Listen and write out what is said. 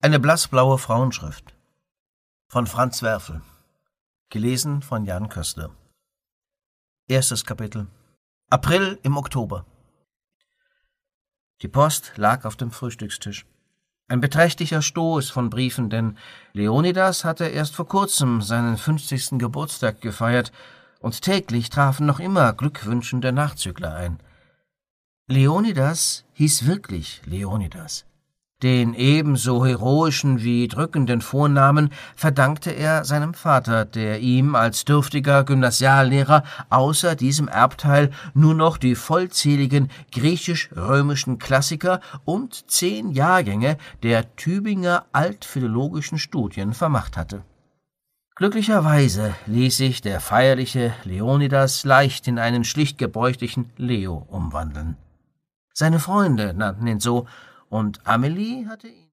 Eine blassblaue Frauenschrift von Franz Werfel, gelesen von Jan Köstler. Erstes Kapitel. April im Oktober. Die Post lag auf dem Frühstückstisch. Ein beträchtlicher Stoß von Briefen, denn Leonidas hatte erst vor kurzem seinen 50. Geburtstag gefeiert, und täglich trafen noch immer glückwünschende Nachzügler ein. Leonidas hieß wirklich Leonidas. Den ebenso heroischen wie drückenden Vornamen verdankte er seinem Vater, der ihm als dürftiger Gymnasiallehrer außer diesem Erbteil nur noch die vollzähligen griechisch-römischen Klassiker und 10 Jahrgänge der Tübinger altphilologischen Studien vermacht hatte. Glücklicherweise ließ sich der feierliche Leonidas leicht in einen schlicht gebräuchlichen Leo umwandeln. Seine Freunde nannten ihn so, und Amelie hatte ihn